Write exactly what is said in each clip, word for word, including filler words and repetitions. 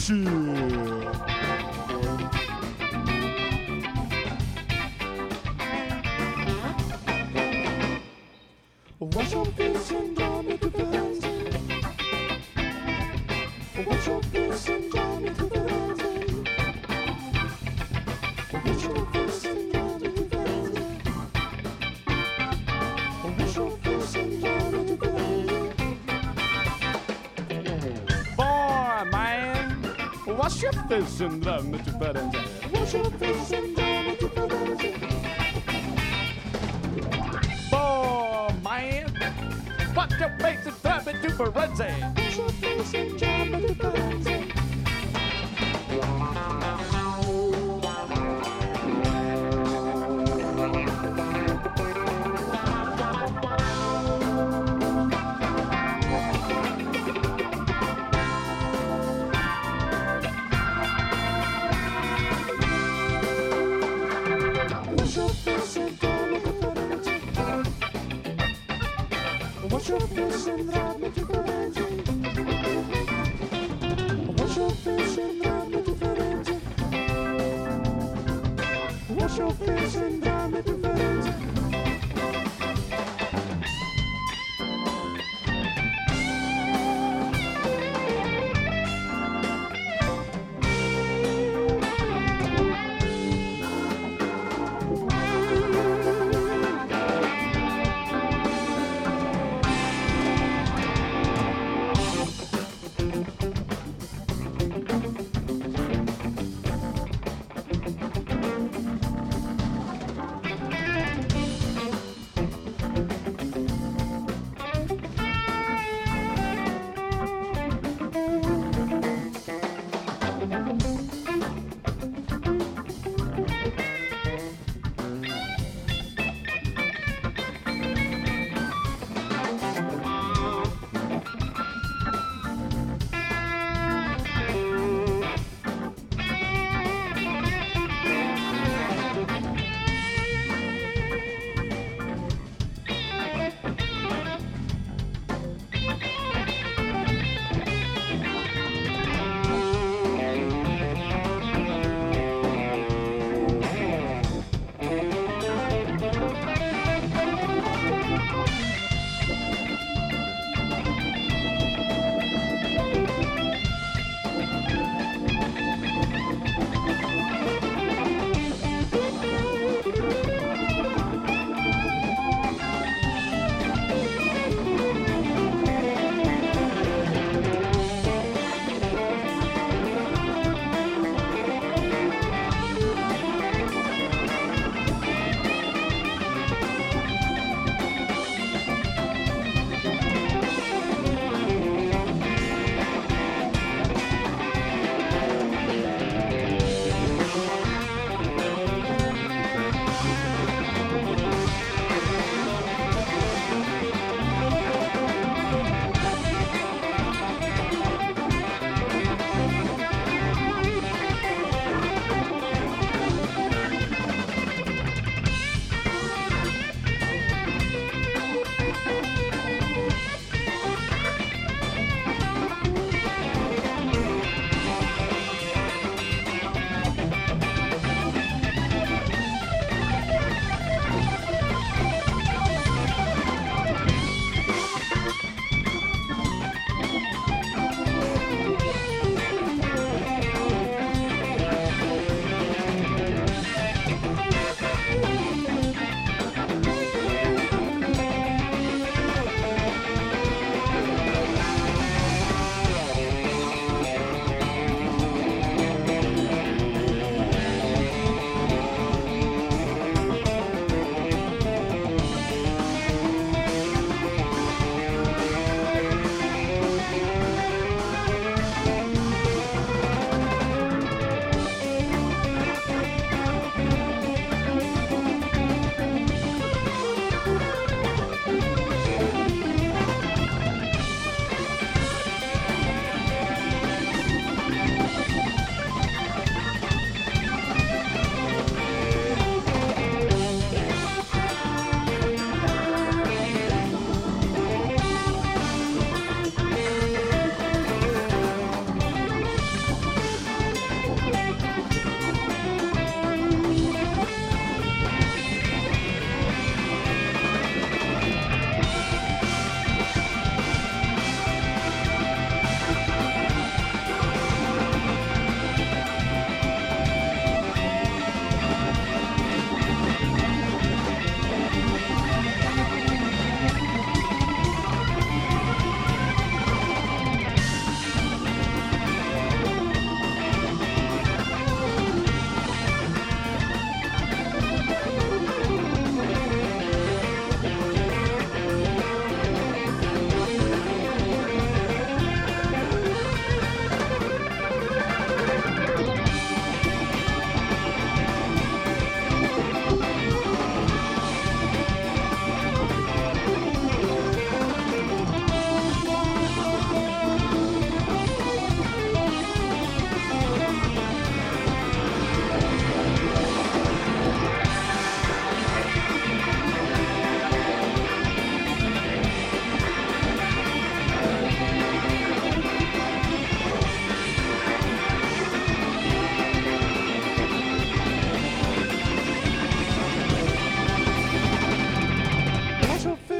Shit. Wash your face and draw me to the dancing. Wash your face and draw me to the dancing. Wash your face and draw me to the dancing. Wash your face and draw me to the dancing. Boy, man, wash your face and draw me to the dancing. Wash your face and draw me to the dancing. What your face is driving to frenzy. Wash your face and driving to frenzy. Wash your face and driving to frenzy. Wash your face and drive me to Firenze. Wash your face and drive me to Firenze. Wash your face and drive me to Firenze.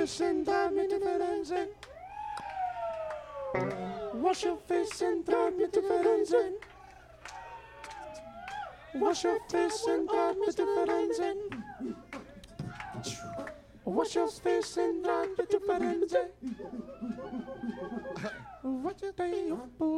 face and drive me to Firenze. Wash your face and drive me to Firenze. Wash your face and drive me to Firenze. Wash your face and drive me to Firenze. What you say?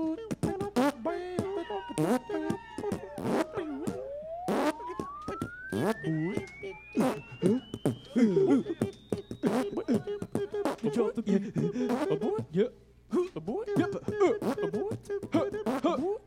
Aboard? Yeah. Aboard? Yep. Aboard? Aboard?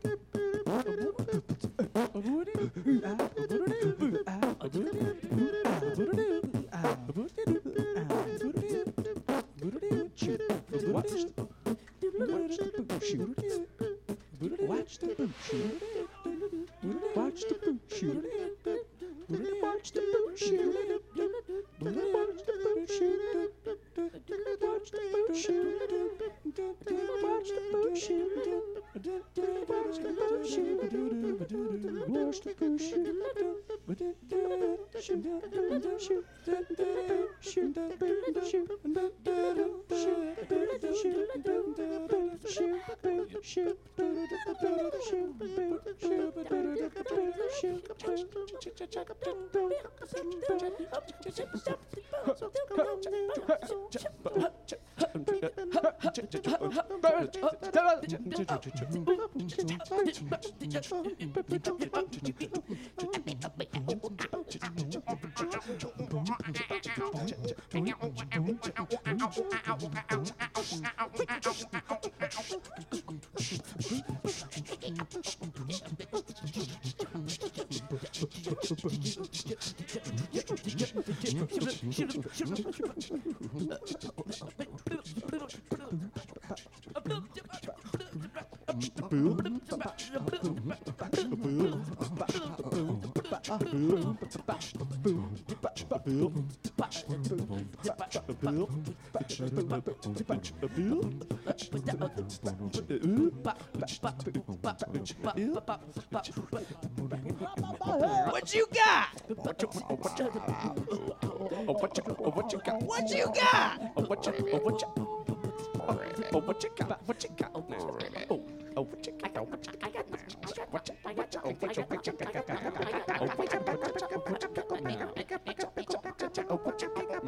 Watch the boot shoot. Watch the boot shoot. Watch the boot shoot. Watch the boot shoot. Watch the boot shoot. Watch the boot shoot. Watch the boot shoot. Watch the boot shoot. What you got? What you what you got? What you got? What you what you Oh, what you got? What you got? Oh, oh, what you got? What you got? What you what you oh, what you what you got? Oh, what you what you oh, what you got? Oh, what you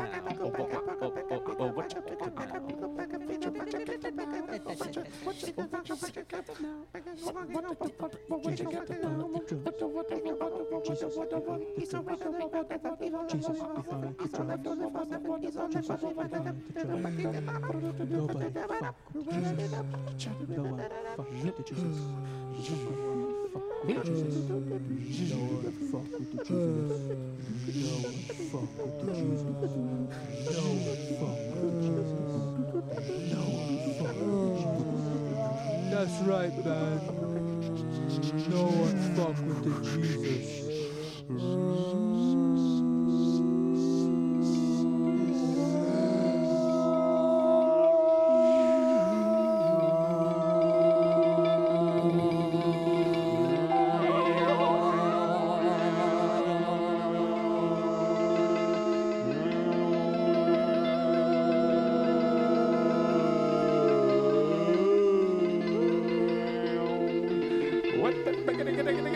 oh, what That's right, man. No one fuck with the Jesus.